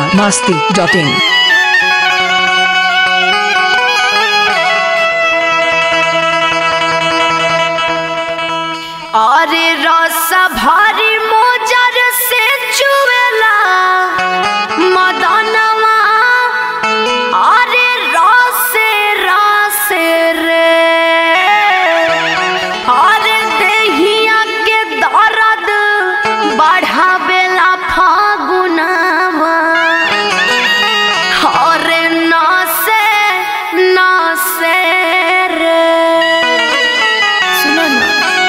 masti.in. अरे रस भारी मोजर से चुवेला मदनवा अरे रसे रसे रे अरे देहिया के दर्द बढ़ावेला फागुनवा अरे नसे नसे रे सुनो ना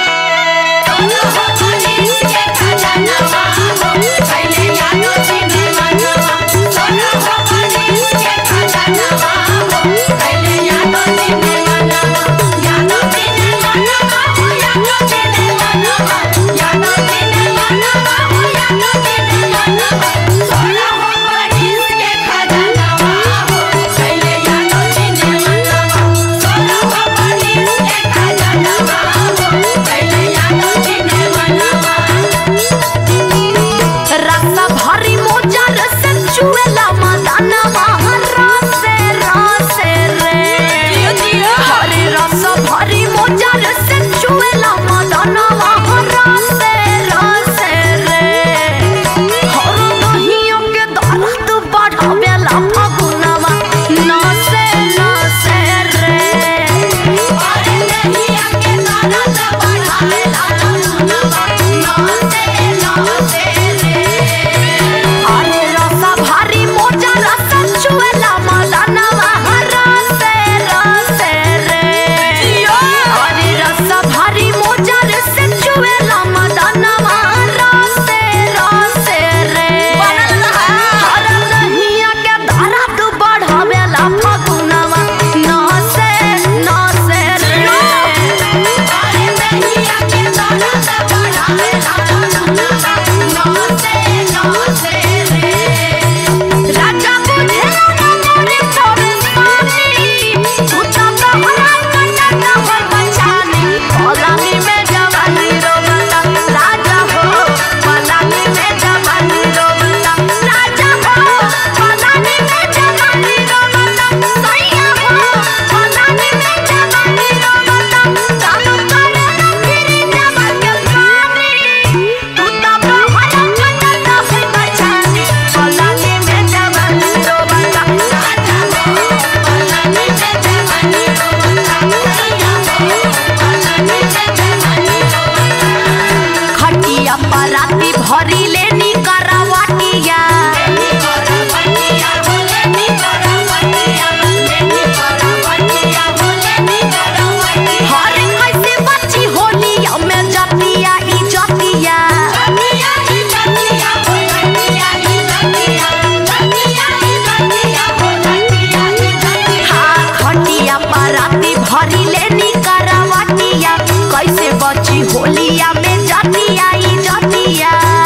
होलिया में जातिया ई जातिया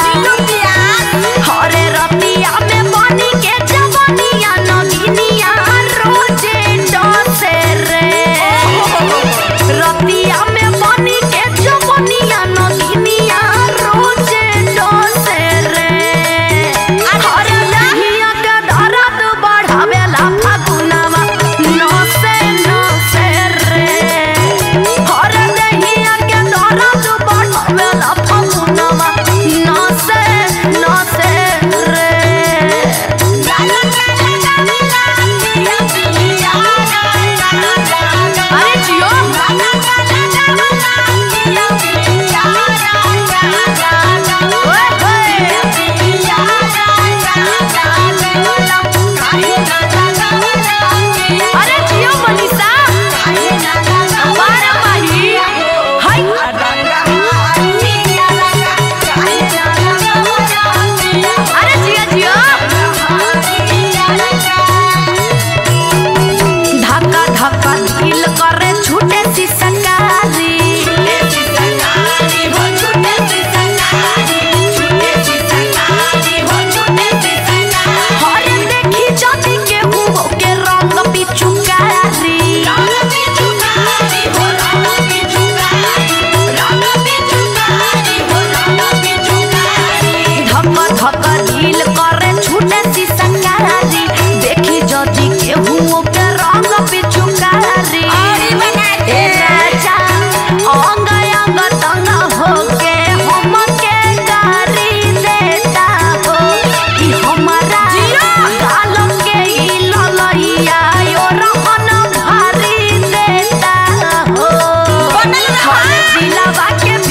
हरे रतिया में बनी के जवनिया नगिनिया रोजे डसे रे रतिया में बनी के जवनिया नगिनिया रोजे डसे रे हरे दहिया के दर्द बढ़ावेला फागुनवा नसे नसे रे हरे दहिया के दर्द बढ़ावेला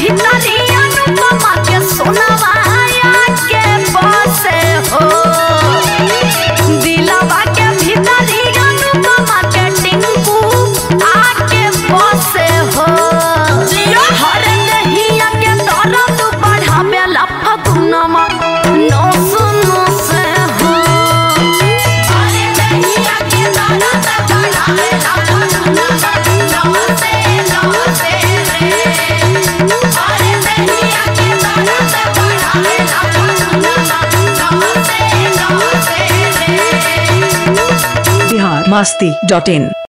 भीतरी अनुपमा के सोनवाया के बसे हो दिलवा के भीतरी अनुपमा के टिंकू आके बसे हो हर दहिया के दर्द बढ़ावे ला फगुनमा नो सुनो से हो हर दहिया के दर्द बढ़ावे ला फगुनमा नो से रे हर दहिया के दर्द बढ़ावे ला फगुनमा नो से रे biharmasti.in